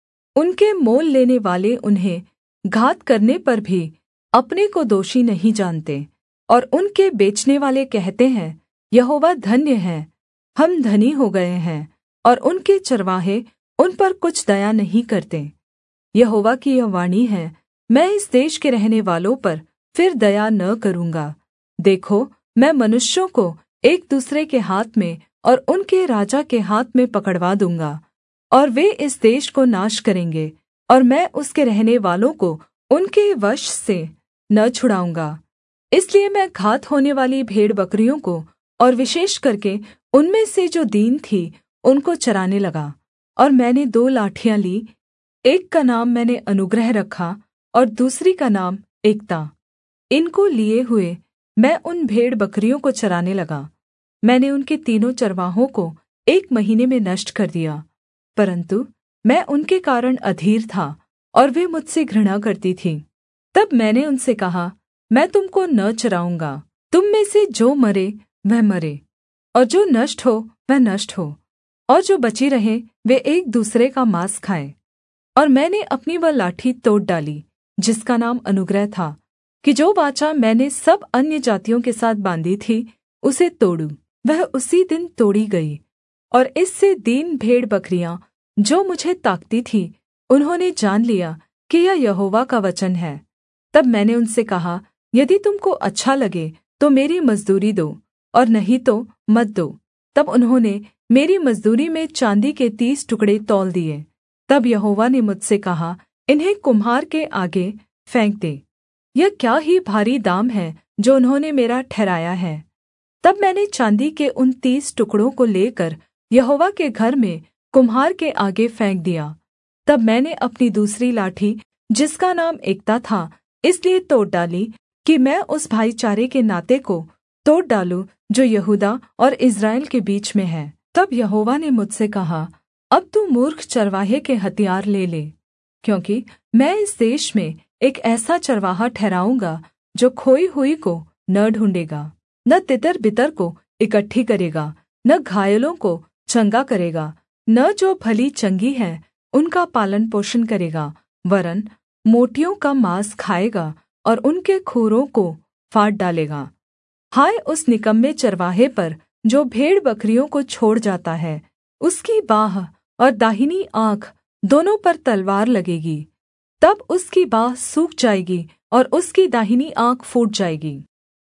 उनके मोल लेने वाले उन्हें घात करने पर भी अपने को दोषी नहीं जानते, और उनके बेचने वाले कहते हैं, यहोवा धन्य है, हम धनी हो गए हैं, और उनके चरवाहे उन पर कुछ दया नहीं करते। यहोवा की यह वाणी है, मैं इस देश के रहने वालों पर फिर दया न करूँगा। देखो, मैं मनुष्यों को एक दूसरे के हाथ में और उनके राजा के हाथ में पकड़वा दूँगा, और वे इस देश को नाश करेंगे, और मैं उसके रहने वालों को उनके वश से न छुड़ाऊँगा। इसलिए मैं घात होने वाली भेड़ बकरियों को, और विशेष करके उनमें से जो दीन थी, उनको चराने लगा। और मैंने दो लाठियाँ ली, एक का नाम मैंने अनुग्रह रखा और दूसरी का नाम एकता। इनको लिए हुए मैं उन भेड़ बकरियों को चराने लगा। मैंने उनके तीनों चरवाहों को एक महीने में नष्ट कर दिया, परन्तु मैं उनके कारण अधीर था, और वे मुझसे घृणा करती थीं। तब मैंने उनसे कहा, मैं तुम को न चराऊँगा। तुम में से जो मरे वह मरे, और जो नष्ट हो वह नष्ट हो, और जो बची रहे वे एक दूसरे का माँस खाएँ। और मैंने अपनी वह लाठी तोड़ डाली, जिसका नाम अनुग्रह था, कि जो वाचा मैंने सब अन्य जातियों के साथ बाँधी थी, उसे तोड़ूं। वह उसी दिन तोड़ी गई, और इससे दीन भेड़ बकरियाँ जो मुझे ताकती थीं, उन्होंने जान लिया कि यह यहोवा का वचन है। तब मैंने उनसे कहा, यदि तुम को अच्छा लगे तो मेरी मजदूरी दो, और नहीं तो मत दो। तब उन्होंने मेरी मजदूरी में चाँदी के तीस टुकड़े तौल दिए। तब यहोवा ने मुझसे कहा, इन्हें कुम्हार के आगे फेंक दे। यह क्या ही भारी दाम है जो उन्होंने मेरा ठहराया है। तब मैंने चाँदी के उन तीस टुकड़ों को लेकर यहोवा के घर में कुम्हार के आगे फेंक दिया। तब मैंने अपनी दूसरी लाठी, जिसका नाम एकता था, इसलिए तोड़ डाली कि मैं उस भाईचारे के नाते को तोड़ डालूं जो यहूदा और इस्राएल के बीच में है। तब यहोवा ने मुझसे कहा, अब तू मूर्ख चरवाहे के हथियार ले ले, क्योंकि मैं इस देश में एक ऐसा चरवाहा ठहराऊँगा जो खोई हुई को न ढूँढ़ेगा, न तितर बितर को इकट्ठी करेगा, न घायलों को चंगा करेगा, न जो भली चंगी हैं उनका पालन पोषण करेगा, वरन् मोटियों का माँस खाएगा और उनके खूरों को फाड़ डालेगा। हाय उस निकम्मे चरवाहे पर जो भेड़ बकरियों को छोड़ जाता है, उसकी बाँह और दाहिनी आँख दोनों पर तलवार लगेगी। तब उसकी बाँह सूख जाएगी और उसकी दाहिनी आँख फूट जाएगी।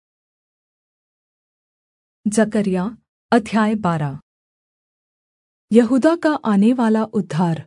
जकर्या अध्याय बारह। यहूदा का आने वाला उद्धार।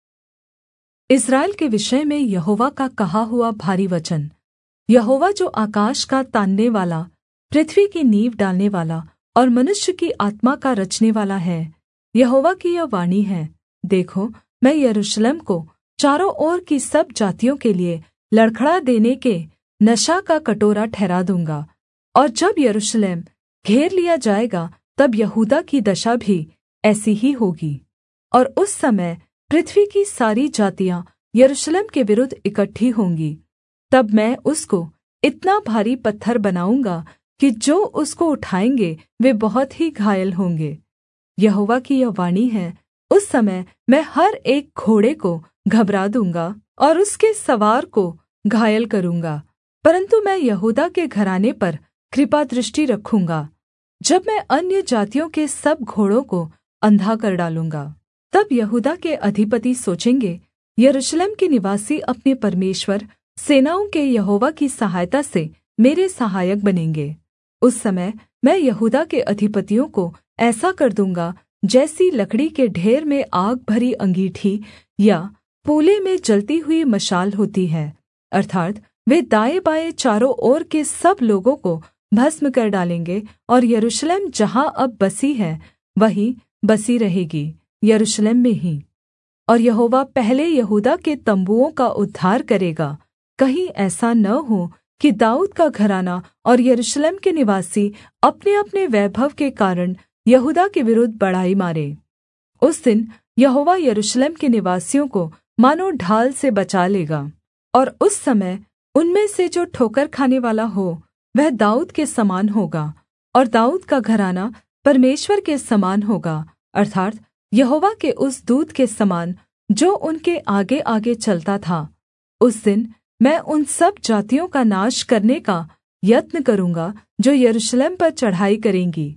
इस्राएल के विषय में यहोवा का कहा हुआ भारी वचन। यहोवा जो आकाश का तानने वाला, पृथ्वी की नींव डालने वाला और मनुष्य की आत्मा का रचने वाला है, यहोवा की यह वाणी है, देखो, मैं यरूशलेम को चारों ओर की सब जातियों के लिए लड़खड़ा देने के नशा का कटोरा ठहरा दूँगा। और जब यरूशलेम घेर लिया जाएगा, तब यहूदा की दशा भी ऐसी ही होगी। और उस समय पृथ्वी की सारी जातियाँ यरूशलेम के विरुद्ध इकट्ठी होंगी। तब मैं उसको इतना भारी पत्थर बनाऊँगा कि जो उसको उठाएँगे वे बहुत ही घायल होंगे। यहोवा की यह वाणी है, उस समय मैं हर एक घोड़े को घबरा दूँगा और उसके सवार को घायल करूँगा, परन्तु मैं यहूदा के घराने पर कृपा दृष्टि रखूँगा, जब मैं अन्य जातियों के सब घोड़ों को अंधा कर डालूँगा। तब यहूदा के अधिपति सोचेंगे, यरूशलेम के निवासी अपने परमेश्वर सेनाओं के यहोवा की सहायता से मेरे सहायक बनेंगे। उस समय मैं यहूदा के अधिपतियों को ऐसा कर दूँगा जैसी लकड़ी के ढेर में आग भरी अंगीठी या पूले में जलती हुई मशाल होती है, अर्थात् वे दाएँ बाएँ चारों ओर के सब लोगों को भस्म कर डालेंगे, और यरूशलेम जहाँ अब बसी है वहीं बसी रहेगी, यरूशलेम में ही। और यहोवा पहले यहूदा के तम्बुओं का उद्धार करेगा, कहीं ऐसा न हो कि दाऊद का घराना और यरूशलेम के निवासी अपने-अपने वैभव के कारण यहूदा के विरुद्ध बड़ाई मारे। उस दिन यहोवा यरूशलेम के निवासियों को मानो ढाल से बचा लेगा, और उस समय उनमें से जो ठोकर खाने वाला हो वह दाऊद के समान होगा, और दाऊद का घराना परमेश्वर के समान होगा, अर्थात् यहोवा के उस दूत के समान जो उनके आगे-आगे चलता था। उस दिन मैं उन सब जातियों का नाश करने का यत्न करूँगा जो यरूशलेम पर चढ़ाई करेंगी।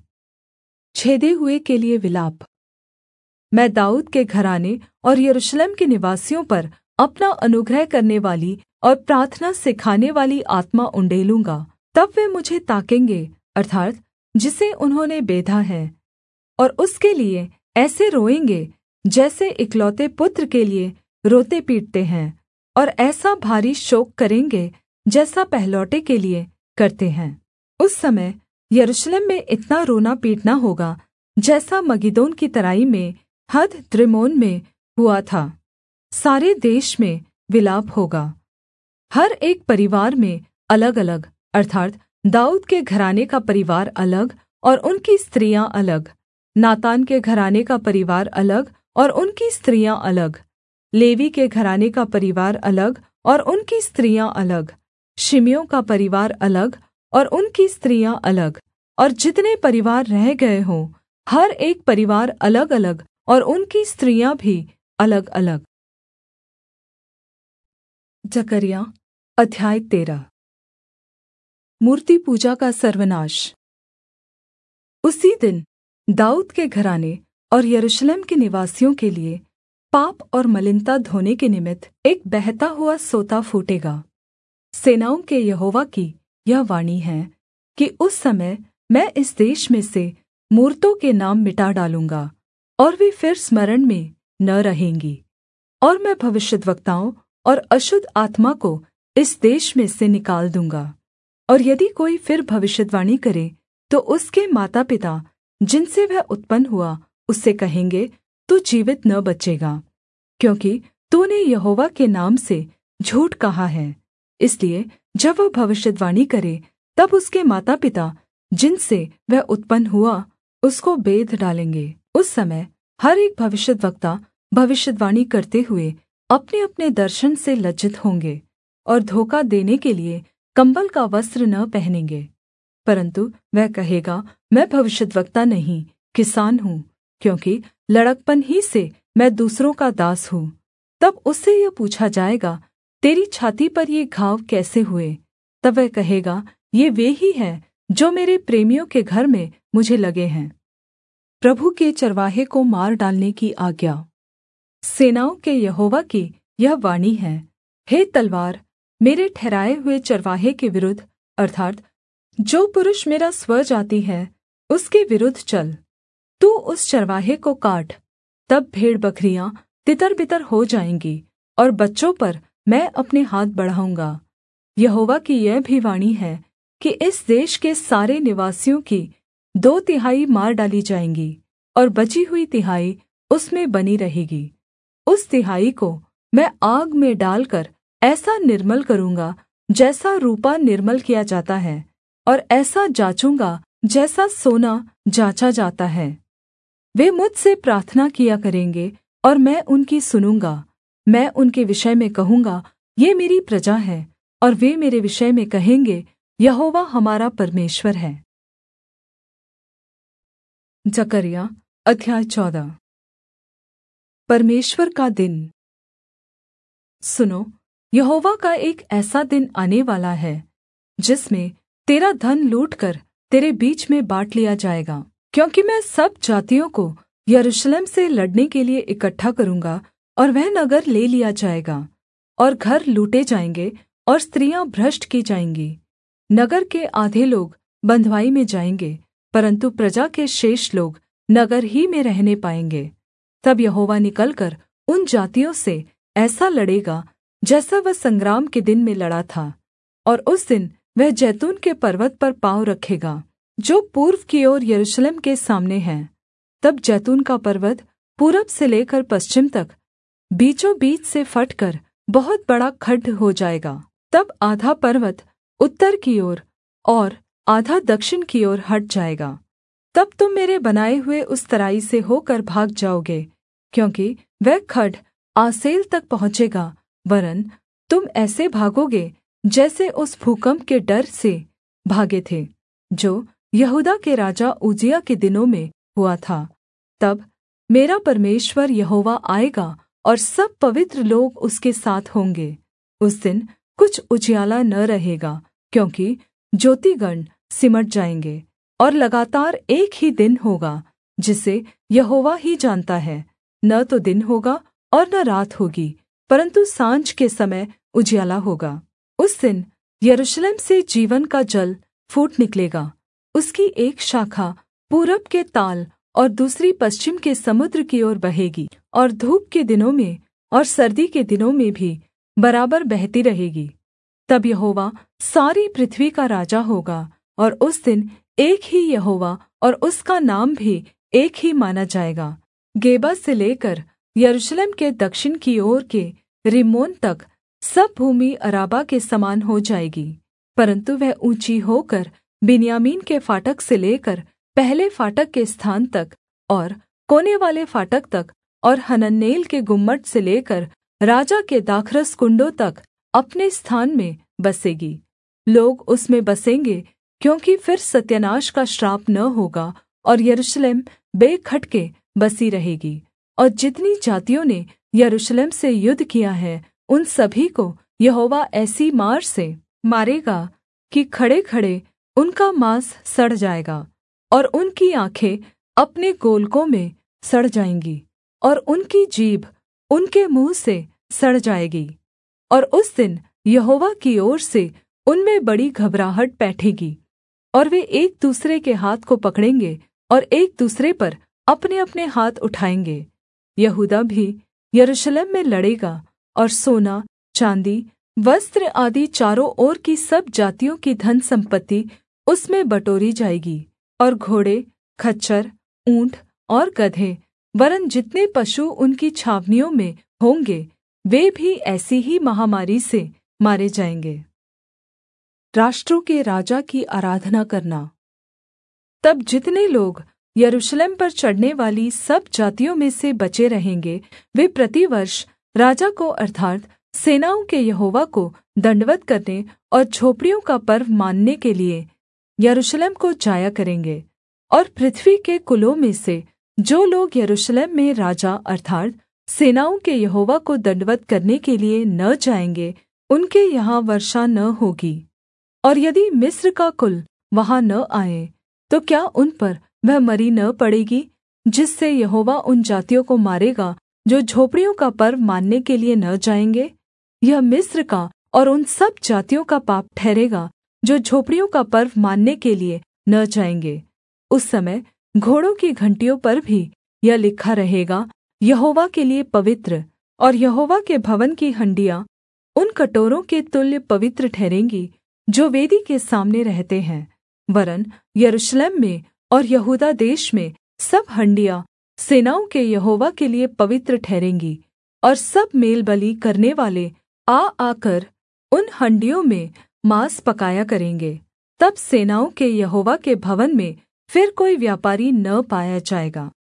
छेदे हुए के लिए विलाप। मैं दाऊद के घराने और यरूशलेम के निवासियों पर अपना अनुग्रह करने वाली और प्रार्थना सिखाने वाली आत्मा उण्डेलूँगा। तब वे मुझे ताकेंगे, अर्थात् जिसे उन्होंने बेधा है, और उसके लिए ऐसे रोएंगे जैसे इकलौते पुत्र के लिए रोते पीटते हैं, और ऐसा भारी शोक करेंगे जैसा पहलौठे के लिए करते हैं। उस समय यरूशलेम में इतना रोना पीटना होगा जैसा मगिद्दोन की तराई में हदद्रिमोन में हुआ था। सारे देश में विलाप होगा, हर एक परिवार में अलग-अलग, अर्थात् दाऊद के घराने का परिवार अलग और उनकी स्त्रियाँ अलग, नातान के घराने का परिवार अलग और उनकी स्त्रियाँ अलग, लेवी के घराने का परिवार अलग और उनकी स्त्रियाँ अलग, शिमियों का परिवार अलग और उनकी स्त्रियाँ अलग, और जितने परिवार रह गए हों हर एक परिवार अलग-अलग और उनकी स्त्रियाँ भी अलग-अलग। जकर्या अध्याय तेरह। मूर्ति पूजा का सर्वनाश। उसी दिन दाऊद के घराने और यरूशलेम के निवासियों के लिए पाप और मलिनता धोने के निमित्त एक बहता हुआ सोता फूटेगा। सेनाओं के यहोवा की यह वाणी है कि उस समय मैं इस देश में से मूरतों के नाम मिटा डालूँगा और वे फिर स्मरण में न रहेंगी, और मैं भविष्यद्वक्ताओं और अशुद्ध आत्मा को इस देश में से निकाल दूँगा। और यदि कोई फिर भविष्यद्वाणी करे तो उसके माता पिता जिनसे वह उत्पन्न हुआ उससे कहेंगे, तू जीवित न बचेगा, क्योंकि तूने यहोवा के नाम से झूठ कहा है। इसलिए जब वह भविष्यद्वाणी करे तब उसके माता पिता जिनसे वह उत्पन्न हुआ उसको बेध डालेंगे। उस समय हर एक भविष्यद्वक्ता भविष्यद्वाणी करते हुए अपने-अपने दर्शन से लज्जित होंगे और धोखा देने के लिए कंबल का वस्त्र न पहनेंगे। परन्तु वह कहेगा, मैं भविष्यद्वक्ता नहीं, किसान हूँ, क्योंकि लड़कपन ही से मैं दूसरों का दास हूँ। तब उससे यह पूछा जाएगा, तेरी छाती पर ये घाव कैसे हुए? तब वह कहेगा, ये वे ही हैं जो मेरे प्रेमियों के घर में मुझे लगे हैं। प्रभु के चरवाहे को मार डालने की आज्ञा। सेनाओं के यहोवा की यह वाणी है, हे तलवार, मेरे ठहराए हुए चरवाहे के विरुद्ध, अर्थात् जो पुरुष मेरा स्वजाति है, उसके विरुद्ध चल। तू उस चरवाहे को काट, तब भेड़-बकरियाँ तितर-बितर हो जाएँगी, और बच्चों पर मैं अपने हाथ बढ़ाऊँगा। यहोवा की यह भी वाणी है कि इस देश के सारे निवासियों की दो तिहाई मार डाली जाएँगी, और बची हुई तिहाई उसमें बनी रहेगी। उस तिहाई को मैं आग में डालकर ऐसा निर्मल करूँगा जैसा रूपा निर्मल किया जाता है, और ऐसा जाँचूँगा जैसा सोना जाँचा जाता है। वे मुझसे प्रार्थना किया करेंगे और मैं उनकी सुनूँगा। मैं उनके विषय में कहूँगा, ये मेरी प्रजा है, और वे मेरे विषय में कहेंगे, यहोवा हमारा परमेश्वर है। जकर्या अध्याय चौदह। परमेश्वर का दिन। सुनो, यहोवा का एक ऐसा दिन आने वाला है जिसमें तेरा धन लूटकर तेरे बीच में बाँट लिया जाएगा। क्योंकि मैं सब जातियों को यरूशलेम से लड़ने के लिए इकट्ठा करूँगा, और वह नगर ले लिया जाएगा, और घर लूटे जाएंगे, और स्त्रियाँ भ्रष्ट की जाएँगी। नगर के आधे लोग बँधुआई में जाएंगे, परन्तु प्रजा के शेष लोग नगर ही में रहने पाएंगे। तब यहोवा निकलकर उन जातियों से ऐसा लड़ेगा जैसा वह संग्राम के दिन में लड़ा था। और उस दिन वह जैतून के पर्वत पर पाँव रखेगा, जो पूर्व की ओर यरूशलेम के सामने है। तब जैतून का पर्वत पूरब से लेकर पश्चिम तक बीचों बीच से फटकर बहुत बड़ा खड्ड हो जाएगा। तब आधा पर्वत उत्तर की ओर और आधा दक्षिण की ओर हट जाएगा। तब तुम मेरे बनाए हुए उस तराई से होकर भाग जाओगे, क्योंकि वह खड्ड आसेल तक पहुँचेगा, वरन् तुम ऐसे भागोगे जैसे उस भूकम्प के डर से भागे थे, जो यहूदा के राजा उज्जियाह के दिनों में हुआ था। तब मेरा परमेश्वर यहोवा आएगा, और सब पवित्र लोग उसके साथ होंगे। उस दिन कुछ उजियाला न रहेगा, क्योंकि ज्योतिगण सिमट जाएंगे, और लगातार एक ही दिन होगा जिसे यहोवा ही जानता है। न तो दिन होगा और न रात होगी, परन्तु साँझ के समय उजियाला होगा। उस दिन यरूशलेम से जीवन का जल फूट निकलेगा। उसकी एक शाखा पूरब के ताल और दूसरी पश्चिम के समुद्र की ओर बहेगी, और धूप के दिनों में और सर्दी के दिनों में भी बराबर बहती रहेगी। तब यहोवा सारी पृथ्वी का राजा होगा, और उस दिन एक ही यहोवा और उसका नाम भी एक ही माना जाएगा। गेबा से लेकर यरूशलेम के दक्षिण की ओर के रिम्मोन तक सब भूमि अराबा के समान हो जाएगी, परन्तु वह ऊँची होकर बिन्यामीन के फाटक से लेकर पहले फाटक के स्थान तक और कोने वाले फाटक तक और हननेल के गुम्मट से लेकर राजा के दाखरस कुण्डों तक अपने स्थान में बसेगी। लोग उसमें बसेंगे, क्योंकि फिर सत्यानाश का श्राप न होगा, और यरूशलेम बेखटके बसी रहेगी। और जितनी जातियों ने यरूशलेम से युद्ध किया है, उन सभी को यहोवा ऐसी मार से मारेगा कि खड़ेखड़े उनका माँस सड़ जाएगा, और उनकी आँखें अपने गोलकों में सड़ जाएँगी, और उनकी जीभ उनके मुँह से सड़ जाएगी। और उस दिन यहोवा की ओर से उनमें बड़ी घबराहट बैठेगी, और वे एक दूसरे के हाथ को पकड़ेंगे और एक दूसरे पर अपने-अपने हाथ उठाएँगे। यहूदा भी यरूशलेम में लड़ेगा, और सोना, चाँदी, वस्त्र आदि चारों ओर की सब जातियों की धन सम्पत्ति उसमें बटोरी जाएगी। और घोड़े, खच्चर, ऊँट और गदहे, वरन् जितने पशु उनकी छावनियों में होंगे, वे भी ऐसी ही महामारी से मारे जाएँगे। राष्ट्रों के राजा की आराधना करना। तब जितने लोग यरूशलेम पर चढ़ने वाली सब जातियों में से बचे रहेंगे, वे प्रतिवर्ष राजा को अर्थात् सेनाओं के यहोवा को दण्डवत् करने और झोपड़ियों का पर्व मानने के लिये यरूशलेम को जाया करेंगे। और पृथ्वी के कुलों में से जो लोग यरूशलेम में राजा अर्थात् सेनाओं के यहोवा को दण्डवत् करने के लिये न जाएँगे, उनके यहाँ वर्षा न होगी। और यदि मिस्र का कुल वहाँ न आए, तो क्या उन पर वह मरी न पड़ेगी, जिससे यहोवा उन जातियों को मारेगा जो झोपड़ियों का पर्व मानने के लिये न जाएँगे? यह मिस्र का और उन सब जातियों का पाप ठहरेगा जो झोपड़ियों का पर्व मानने के लिये न जाएँगे। उस समय घोड़ों की घंटियों पर भी यह लिखा रहेगा, यहोवा के लिये पवित्र। और यहोवा के भवन की हँडियाँ उन कटोरों के तुल्य पवित्र ठहरेंगी जो वेदी के सामने रहते हैं। वरन् यरूशलेम में और यहूदा देश में सब हँडियाँ सेनाओं के यहोवा के लिये पवित्र ठहरेंगी। और सब मेलबलि करनेवाले आ आकर उन हँडियों में माँस पकाया करेंगे। तब सेनाओं के यहोवा के भवन में फिर कोई व्यापारी न पाया जाएगा।